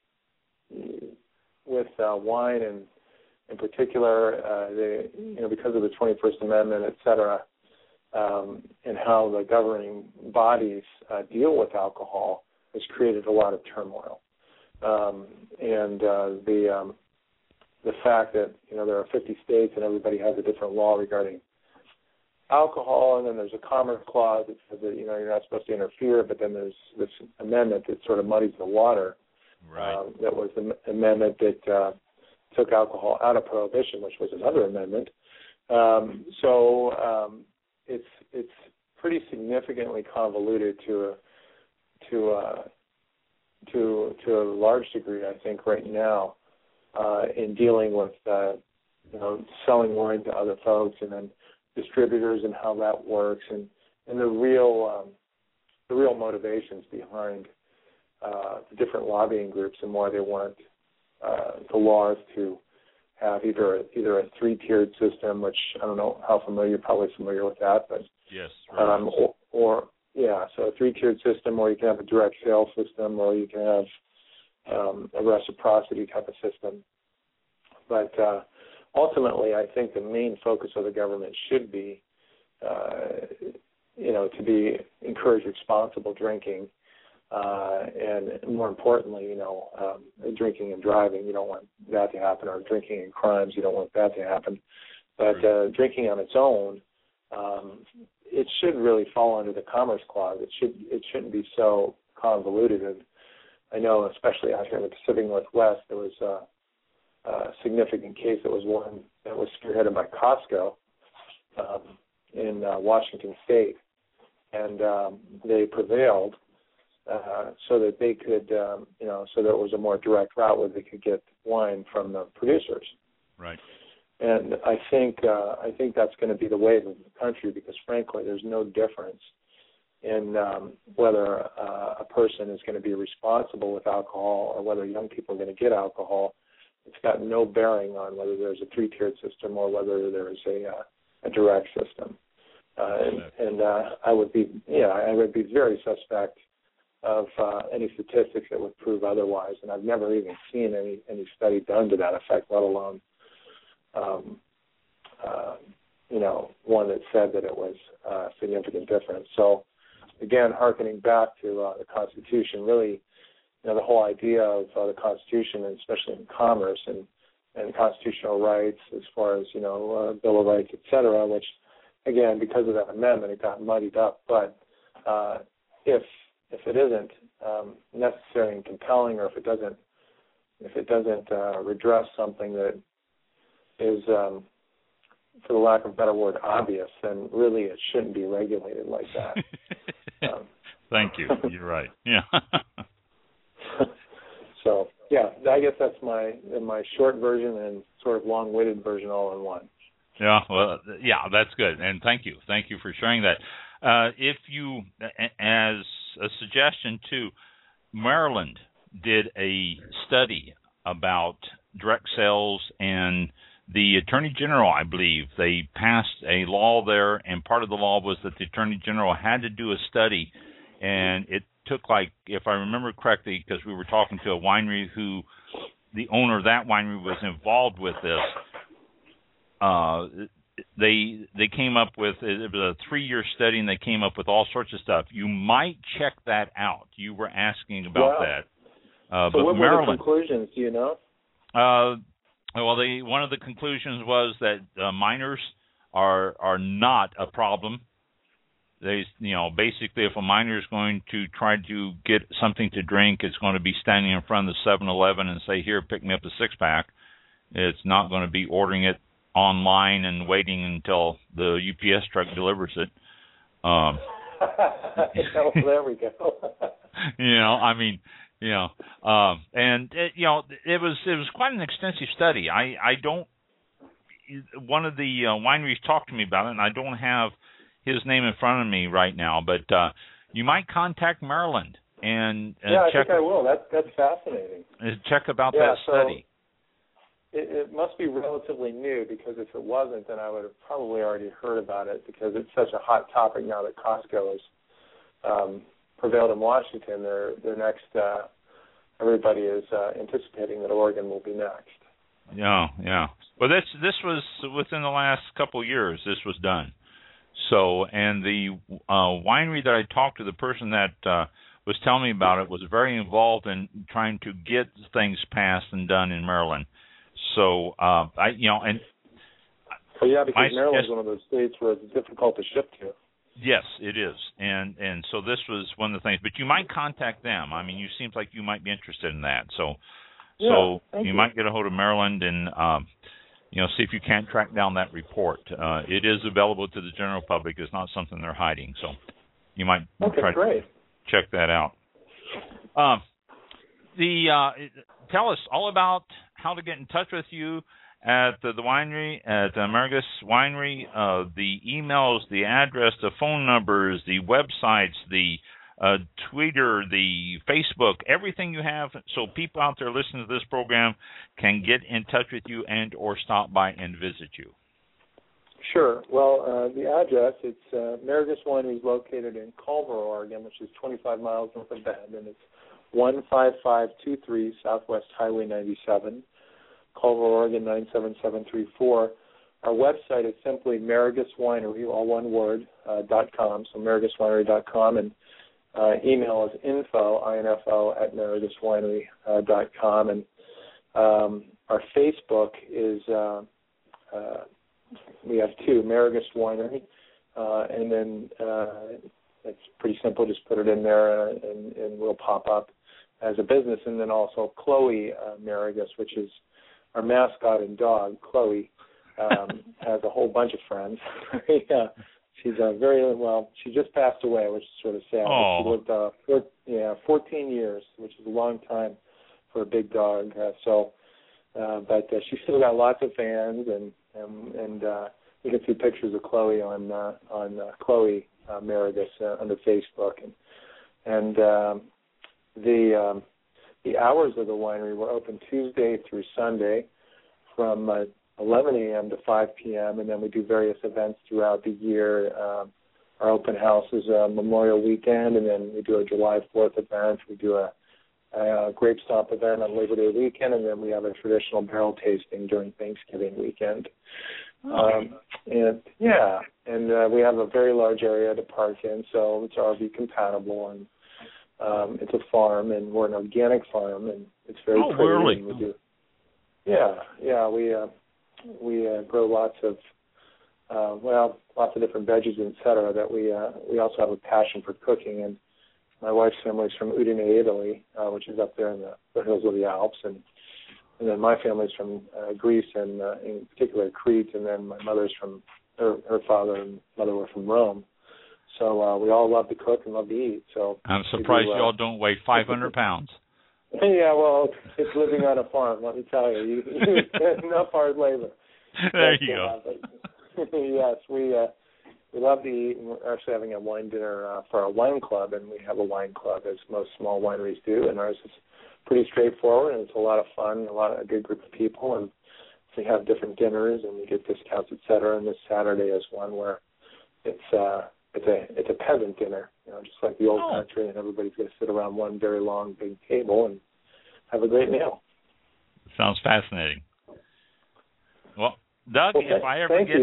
with wine and in particular, because of the 21st Amendment, et cetera, and how the governing bodies deal with alcohol has created a lot of turmoil. And the fact that there are 50 states and everybody has a different law regarding alcohol, and then there's a Commerce Clause that says that you're not supposed to interfere, but then there's this amendment that sort of muddies the water. Right. That was the amendment that took alcohol out of prohibition, which was another amendment. So it's pretty significantly convoluted to a large degree, I think, right now. In dealing with, selling wine to other folks and then distributors and how that works and the real motivations behind the different lobbying groups and why they want the laws to have either a 3-tiered system, which I don't know how you're probably familiar with that, but yes, so a 3-tiered system, or you can have a direct sales system, or you can have a reciprocity type of system. But ultimately, I think the main focus of the government should be, to encourage responsible drinking, and more importantly, drinking and driving. You don't want that to happen, or drinking and crimes. You don't want that to happen. But drinking on its own, it should really fall under the Commerce Clause. It shouldn't be so convoluted. And I know, especially out here in the Pacific Northwest, there was a significant case that was one that was spearheaded by Costco in Washington State, and they prevailed so that they could, so there was a more direct route where they could get wine from the producers. Right. And I think that's going to be the way of the country because, frankly, there's no difference in whether a person is going to be responsible with alcohol or whether young people are going to get alcohol. It's got no bearing on whether there's a three-tiered system or whether there's a direct system. And I would be very suspect of any statistics that would prove otherwise. And I've never even seen any study done to that effect, let alone one that said that it was a significant difference. So, again, hearkening back to the Constitution, really, the whole idea of the Constitution, and especially in commerce and constitutional rights as far as, Bill of Rights, et cetera, which, again, because of that amendment, it got muddied up. But if it isn't necessary and compelling, or if it doesn't redress something that is, for the lack of a better word, obvious, then really it shouldn't be regulated like that. Thank you. You're right. Yeah. So, yeah, I guess that's my short version and sort of long-winded version all in one. Yeah, well, yeah, that's good, and thank you for sharing that. If you, as a suggestion too, Maryland did a study about direct sales, and the Attorney General, I believe, they passed a law there, and part of the law was that the Attorney General had to do a study, and it took, like, if I remember correctly, because we were talking to a winery who, the owner of that winery was involved with this, they came up with, it was a 3-year study, and they came up with all sorts of stuff. You might check that out. You were asking about that. So but what Maryland, were the conclusions, do you know? Well, one of the conclusions was that minors are not a problem. They, basically, if a minor is going to try to get something to drink, it's going to be standing in front of the 7-Eleven and say, "Here, pick me up a 6-pack." It's not going to be ordering it online and waiting until the UPS truck delivers it. There we go. And it was quite an extensive study. One of the wineries talked to me about it, and I don't have his name in front of me right now, but you might contact Maryland and I check. think I will. That's fascinating. Check about that study. It must be relatively new, because if it wasn't, then I would have probably already heard about it, because it's such a hot topic now that Costco has prevailed in Washington. They're next. Everybody is anticipating that Oregon will be next. Yeah. Well, this was within the last couple of years. This was done. So, and the winery that I talked to, the person that was telling me about it, was very involved in trying to get things passed and done in Maryland. So, because Maryland's one of those states where it's difficult to ship to. Yes, it is, and so this was one of the things. But you might contact them. I mean, you seem like you might be interested in that. So you might get a hold of Maryland and see if you can't track down that report. It is available to the general public. It's not something they're hiding. So you might try to check that out. Tell us all about how to get in touch with you at the winery, at Marigus Winery, the emails, the address, the phone numbers, the websites, the Twitter, the Facebook, everything you have, so people out there listening to this program can get in touch with you and or stop by and visit you. Sure. Well, the address, it's Marigus Winery is located in Culver, Oregon, which is 25 miles north of Bend, and it's 15523 Southwest Highway 97, Culver, Oregon 97734. Our website is simply Marigus Winery, all one word, .com, so mariguswinery.com, and email is info at mariguswinery.com, and our Facebook is, we have two, Marigus Winery, and then it's pretty simple, just put it in there and we'll pop up as a business, and then also Chloe Marigus, which is our mascot and dog. Chloe has a whole bunch of friends. She's she just passed away, which is sort of sad. She lived 14 years, which is a long time for a big dog. But she's still got lots of fans, and you can see pictures of Chloe on Chloe Meredith under Facebook, and the hours of the winery were open Tuesday through Sunday from 11 a.m. to 5 p.m., and then we do various events throughout the year. Our open house is Memorial Weekend, and then we do a July 4th event. We do a grape stomp event on Labor Day weekend, and then we have a traditional barrel tasting during Thanksgiving weekend. And we have a very large area to park in, so it's RV compatible, and it's a farm, and we're an organic farm, and it's very pretty. Really? And we do, we grow lots of different veggies, etc. That we also have a passion for cooking, and my wife's family is from Udine, Italy, which is up there in the foothills of the Alps, and then my family's from Greece, and in particular Crete, and then my mother's from her father and mother were from Rome. So we all love to cook and love to eat. So I'm surprised you all don't weigh 500 pounds. Yeah, well, it's living on a farm. Let me tell you, you enough hard labor. There you go. Yes, we love to eat, and we're actually having a wine dinner for our wine club, and we have a wine club, as most small wineries do, and ours is pretty straightforward, and it's a lot of fun, a good group of people, and we have different dinners, and we get discounts, et cetera, and this Saturday is one where it's a peasant dinner, just like the old country, and everybody's going to sit around one very long, big table and have a great meal. Sounds fascinating. Well, Doug, okay. if I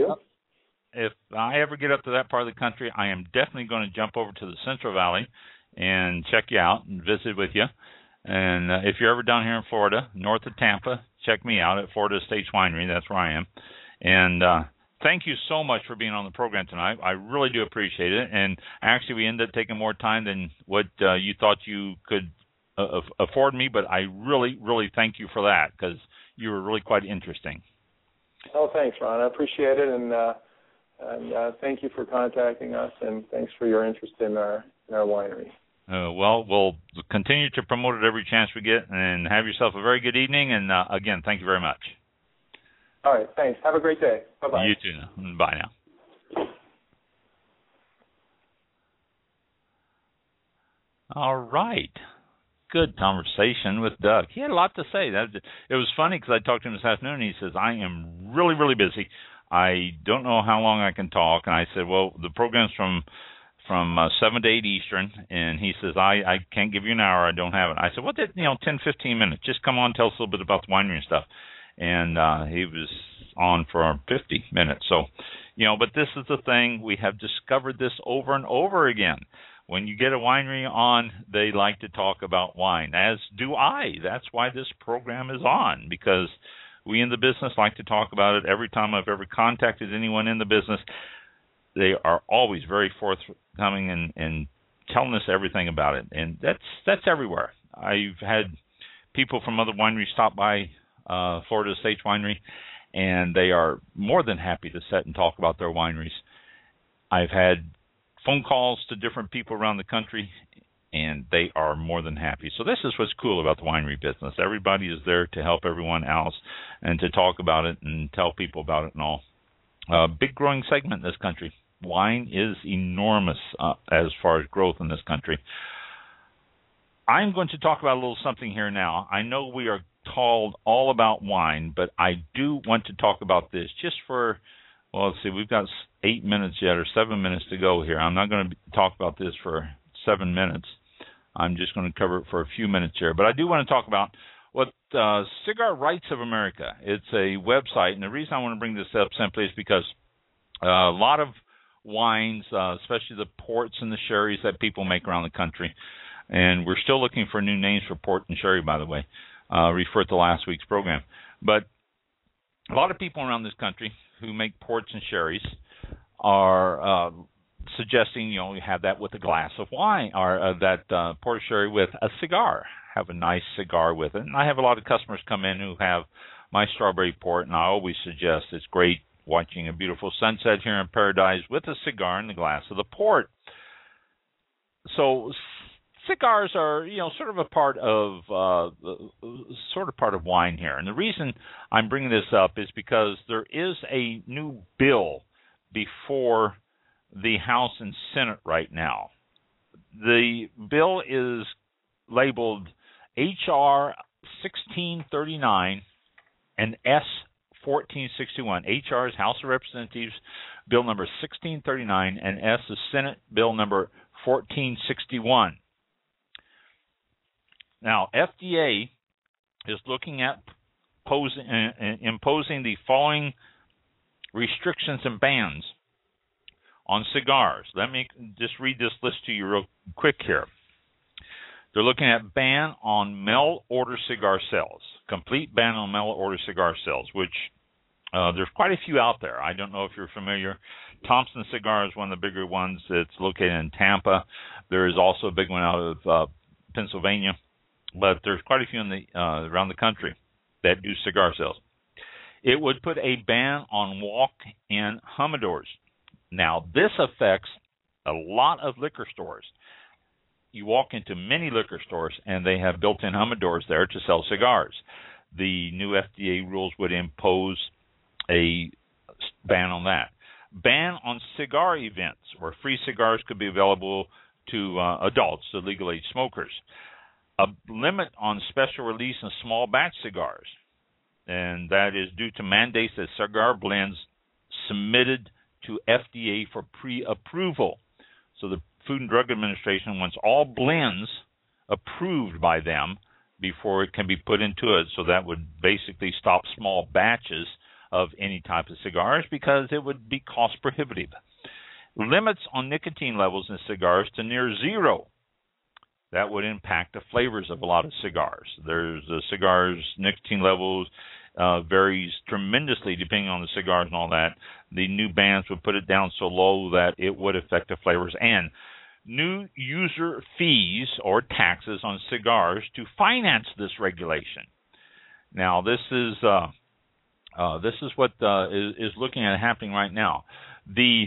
ever get up to that part of the country, I am definitely going to jump over to the Central Valley and check you out and visit with you. And if you're ever down here in Florida, north of Tampa, check me out at Florida Estates Winery. That's where I am. And thank you so much for being on the program tonight. I really do appreciate it. And actually, we ended up taking more time than what you thought you could afford me, but I really, really thank you for that, because you were really quite interesting. Oh, thanks, Ron. I appreciate it, and thank you for contacting us, and thanks for your interest in our winery. Well, we'll continue to promote it every chance we get, and have yourself a very good evening. And again, thank you very much. All right, thanks. Have a great day. Bye-bye. You too. Bye now. All right. Good conversation with Doug. He had a lot to say. It was funny because I talked to him this afternoon, and he says, I am really, really busy. I don't know how long I can talk. And I said, well, the program's from 7 to 8 Eastern, and he says, I can't give you an hour. I don't have it. I said, well, 10, 15 minutes. Just come on, tell us a little bit about the winery and stuff. And he was on for 50 minutes. So, but this is the thing. We have discovered this over and over again. When you get a winery on, they like to talk about wine, as do I. That's why this program is on, because we in the business like to talk about it. Every time I've ever contacted anyone in the business, they are always very forthcoming and telling us everything about it. And that's everywhere. I've had people from other wineries stop by Florida Estates Winery, and they are more than happy to sit and talk about their wineries. I've had phone calls to different people around the country, and they are more than happy. So this is what's cool about the winery business. Everybody is there to help everyone else and to talk about it and tell people about it and all. Big growing segment in this country. Wine is enormous as far as growth in this country. I'm going to talk about a little something here now. I know we are called all about wine, but I do want to talk about this just for, well, let's see, we've got 8 minutes yet or 7 minutes to go here. I'm not going to talk about this for 7 minutes. I'm just going to cover it for a few minutes here. But I do want to talk about what Cigar Rights of America. It's a website, and the reason I want to bring this up simply is because a lot of wines, especially the ports and the sherries that people make around the country, and we're still looking for new names for port and sherry, by the way. Refer to last week's program. But a lot of people around this country who make ports and sherries are suggesting, you have that with a glass of wine, or that port or sherry with a cigar. Have a nice cigar with it. And I have a lot of customers come in who have my strawberry port, and I always suggest it's great watching a beautiful sunset here in Paradise with a cigar in the glass of the port. So cigars are, sort of a part of wine here. And the reason I'm bringing this up is because there is a new bill before the House and Senate right now. The bill is labeled H.R. 1639 and S. 1461. H.R. is House of Representatives Bill number 1639, and S is Senate Bill number 1461. Now, FDA is looking at imposing the following restrictions and bans on cigars. Let me just read this list to you real quick here. They're looking at ban on mail-order cigar sales, complete ban on mail-order cigar sales, which there's quite a few out there. I don't know if you're familiar. Thompson Cigar is one of the bigger ones. It's located in Tampa. There is also a big one out of Pennsylvania, but there's quite a few in the around the country that do cigar sales. It would put a ban on walk-in humidors. Now, this affects a lot of liquor stores. You walk into many liquor stores, and they have built-in humidors there to sell cigars. The new FDA rules would impose a ban on that. Ban on cigar events where free cigars could be available to adults, to legal age smokers. A limit on special release and small batch cigars, and that is due to mandates that cigar blends submitted to FDA for pre-approval. So the Food and Drug Administration wants all blends approved by them before it can be put into it. So that would basically stop small batches of any type of cigars because it would be cost prohibitive. Limits on nicotine levels in cigars to near zero. That would impact the flavors of a lot of cigars. There's cigars, nicotine levels varies tremendously depending on the cigars and all that. The new bans would put it down so low that it would affect the flavors. And new user fees or taxes on cigars to finance this regulation. Now, this is what is looking at happening right now. The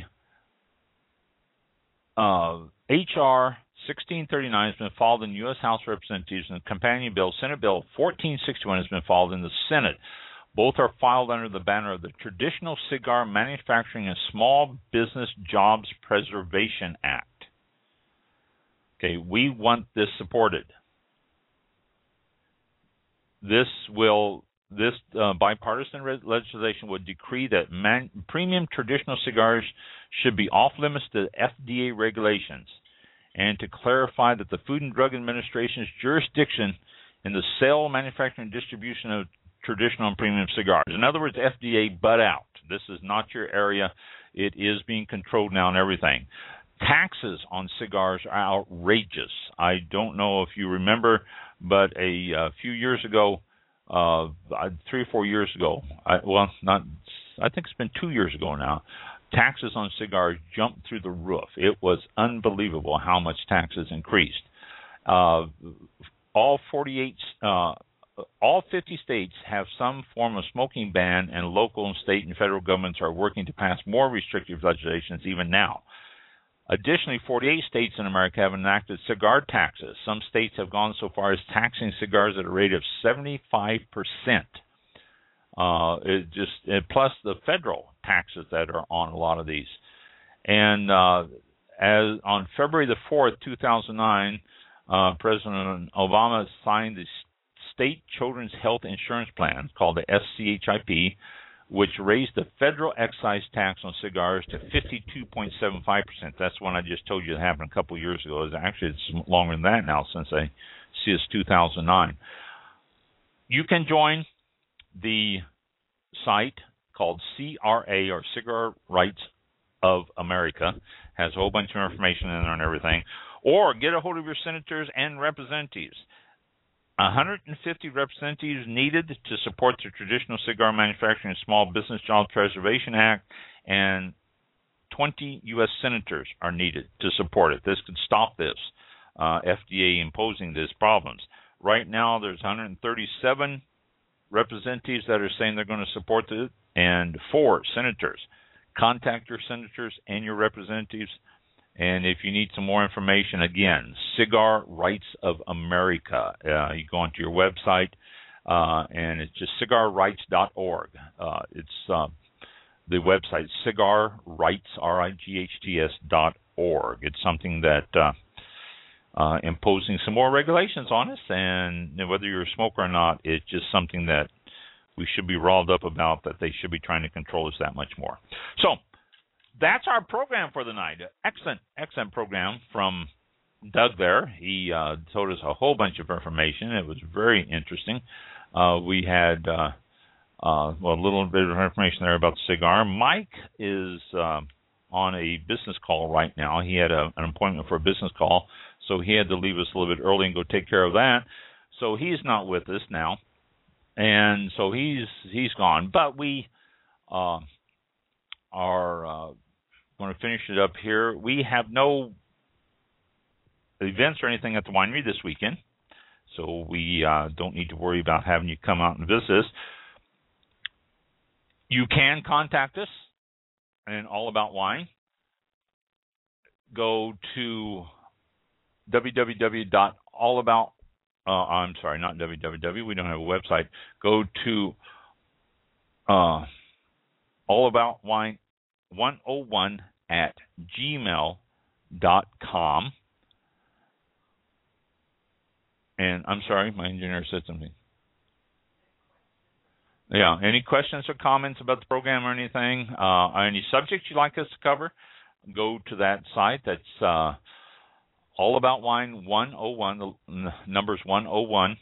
H.R. 1639 has been filed in the U.S. House of Representatives, and the companion bill, Senate Bill 1461, has been filed in the Senate. Both are filed under the banner of the Traditional Cigar Manufacturing and Small Business Jobs Preservation Act. Okay, we want this supported. This bipartisan legislation would decree that premium traditional cigars should be off limits to FDA regulations, and to clarify that the Food and Drug Administration's jurisdiction in the sale, manufacturing, and distribution of traditional and premium cigars. In other words, FDA butt out. This is not your area. It is being controlled now and everything. Taxes on cigars are outrageous. I don't know if you remember, but a few years ago, 3 or 4 years ago, I think it's been 2 years ago now, taxes on cigars jumped through the roof. It was unbelievable how much taxes increased. All 50 states have some form of smoking ban, and local and state and federal governments are working to pass more restrictive legislations even now. Additionally, 48 states in America have enacted cigar taxes. Some states have gone so far as taxing cigars at a rate of 75%. Plus the federal taxes that are on a lot of these. And as on February the 4th, 2009, President Obama signed the State Children's Health Insurance Plan, called the SCHIP, which raised the federal excise tax on cigars to 52.75%. That's one I just told you that happened a couple of years ago. Actually, it's longer than that now, since I see it's 2009. You can join the site called CRA, or Cigar Rights of America. Has a whole bunch of information in there and everything. Or get a hold of your senators and representatives. 150 representatives needed to support the Traditional Cigar Manufacturing and Small Business Jobs Preservation Act, and 20 U.S. senators are needed to support it. This could stop this FDA imposing these problems. Right now, there's 137 representatives that are saying they're going to support it, and 4 senators. Contact your senators and your representatives. And if you need some more information, again, Cigar Rights of America. You go onto your website, and it's just cigarrights.org. the website cigarrights, RIGHTS.org. It's something that imposing some more regulations on us, and whether you're a smoker or not, it's just something that we should be riled up about, that they should be trying to control us that much more. So that's our program for the night. Excellent program from Doug there. He told us a whole bunch of information. It was very interesting. We had a little bit of information there about the cigar. Mike is on a business call right now. He had an appointment for a business call, so he had to leave us a little bit early and go take care of that. So he's not with us now, and so he's gone. But we are going to finish it up here. We have no events or anything at the winery this weekend, so we don't need to worry about having you come out and visit us. You can contact us and All About Wine. Go to www.allabout. I'm sorry, not www. We don't have a website. Go to allaboutwine101@gmail.com. And I'm sorry, my engineer said something. Yeah, any questions or comments about the program or anything, any subjects you'd like us to cover, go to that site. That's allaboutwine101, the number's 101,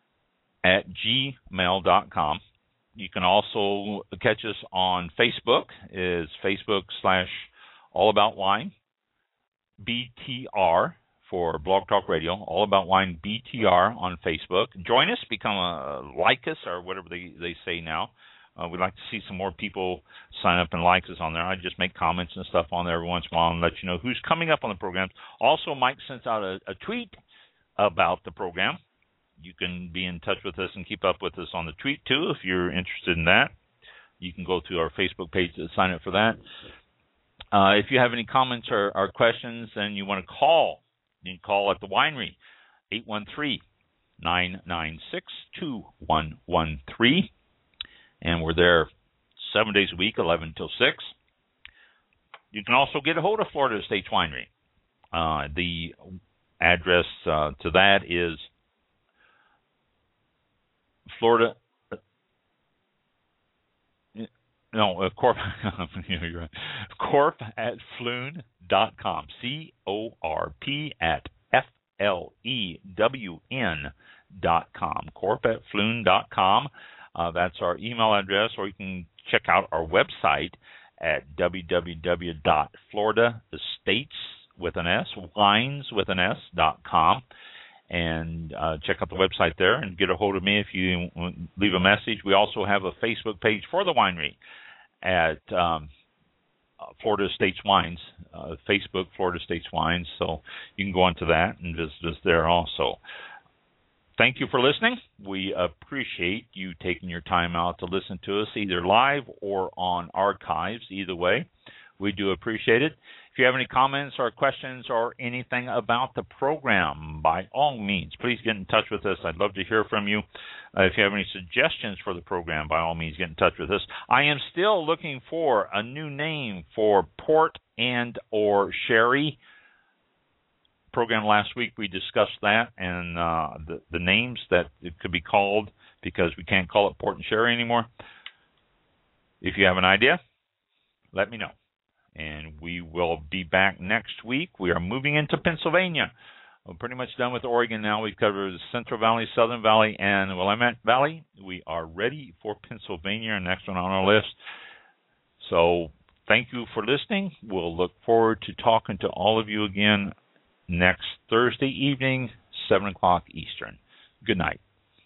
@gmail.com. You can also catch us on Facebook. Is Facebook/allaboutwine, BTR, for Blog Talk Radio, All About Wine BTR on Facebook. Join us, become a like us, or whatever they say now. We'd like to see some more people sign up and like us on there. I just make comments and stuff on there every once in a while and let you know who's coming up on the programs. Also, Mike sends out a tweet about the program. You can be in touch with us and keep up with us on the tweet, too, if you're interested in that. You can go to our Facebook page to sign up for that. If you have any comments or questions and you want to call, you can call at the winery, 813-996-2113. And we're there 7 days a week, 11 till 6. You can also get a hold of Florida Estates Winery. The address to that is Florida. No, Corp. You're right. Corp@flewn.com. CORP@FLEWN.com. Corp@flewn.com. That's our email address, or you can check out our website at www.floridastateswines.com. And check out the website there and get a hold of me if you leave a message. We also have a Facebook page for the winery at Florida Estates Wines, Facebook Florida Estates Wines. So you can go onto that and visit us there also. Thank you for listening. We appreciate you taking your time out to listen to us, either live or on archives. Either way, we do appreciate it. If you have any comments or questions or anything about the program, by all means, please get in touch with us. I'd love to hear from you. If you have any suggestions for the program, by all means, get in touch with us. I am still looking for a new name for port and or sherry. Program last week we discussed that and the names that it could be called, because we can't call it port and sherry anymore. If you have an idea, let me know. And we will be back next week. We are moving into Pennsylvania. We're pretty much done with Oregon now. We've covered the Central Valley, Southern Valley, and Willamette Valley. We are ready for Pennsylvania, our next one on our list. So thank you for listening. We'll look forward to talking to all of you again next Thursday evening, 7 o'clock Eastern. Good night.